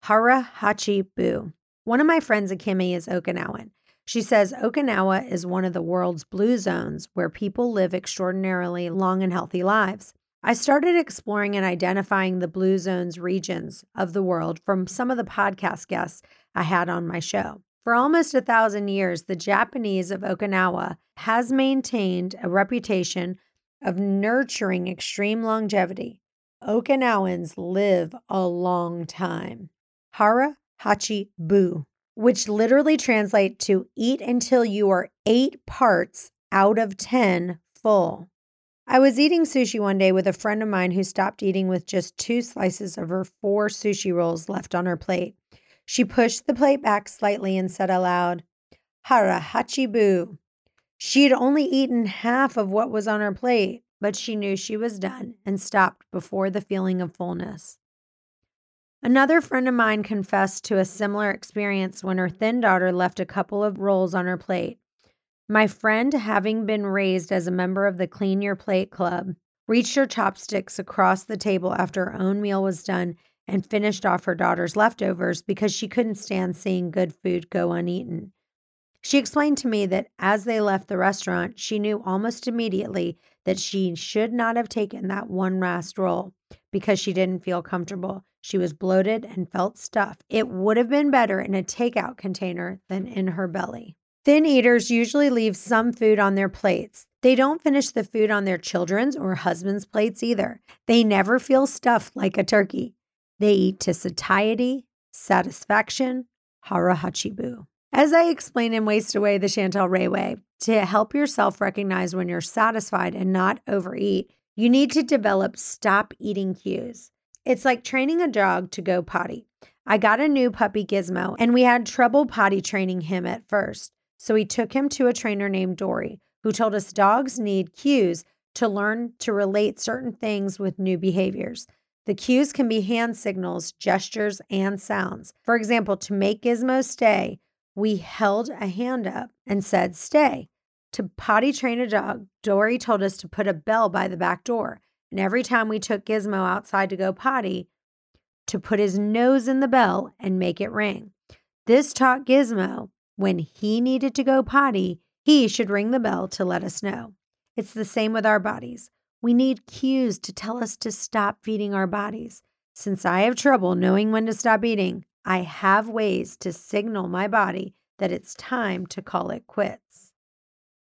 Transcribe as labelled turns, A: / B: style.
A: Hara Hachi Bu. One of my friends, Akemi, is Okinawan. She says Okinawa is one of the world's blue zones where people live extraordinarily long and healthy lives. I started exploring and identifying the blue zones regions of the world from some of the podcast guests I had on my show. For almost 1,000 years, the Japanese of Okinawa has maintained a reputation of nurturing extreme longevity. Okinawans live a long time. Hara Hachi Bu, which literally translates to eat until you are 8 parts out of 10 full. I was eating sushi one day with a friend of mine who stopped eating with just 2 slices of her 4 sushi rolls left on her plate. She pushed the plate back slightly and said aloud, Hara Hachi Bu. She had only eaten half of what was on her plate, but she knew she was done and stopped before the feeling of fullness. Another friend of mine confessed to a similar experience when her thin daughter left a couple of rolls on her plate. My friend, having been raised as a member of the Clean Your Plate Club, reached her chopsticks across the table after her own meal was done and finished off her daughter's leftovers because she couldn't stand seeing good food go uneaten. She explained to me that as they left the restaurant, she knew almost immediately that she should not have taken that one last roll because she didn't feel comfortable. She was bloated and felt stuffed. It would have been better in a takeout container than in her belly. Thin eaters usually leave some food on their plates. They don't finish the food on their children's or husband's plates either. They never feel stuffed like a turkey. They eat to satiety, satisfaction, Hara Hachi Bu. As I explained in Waste Away the Chantel Ray Way, to help yourself recognize when you're satisfied and not overeat, you need to develop stop eating cues. It's like training a dog to go potty. I got a new puppy Gizmo, and we had trouble potty training him at first. So we took him to a trainer named Dory, who told us dogs need cues to learn to relate certain things with new behaviors. The cues can be hand signals, gestures, and sounds. For example, to make Gizmo stay, we held a hand up and said, stay. To potty train a dog, Dory told us to put a bell by the back door. And every time we took Gizmo outside to go potty, to put his nose in the bell and make it ring. This taught Gizmo when he needed to go potty, he should ring the bell to let us know. It's the same with our bodies. We need cues to tell us to stop feeding our bodies. Since I have trouble knowing when to stop eating, I have ways to signal my body that it's time to call it quits.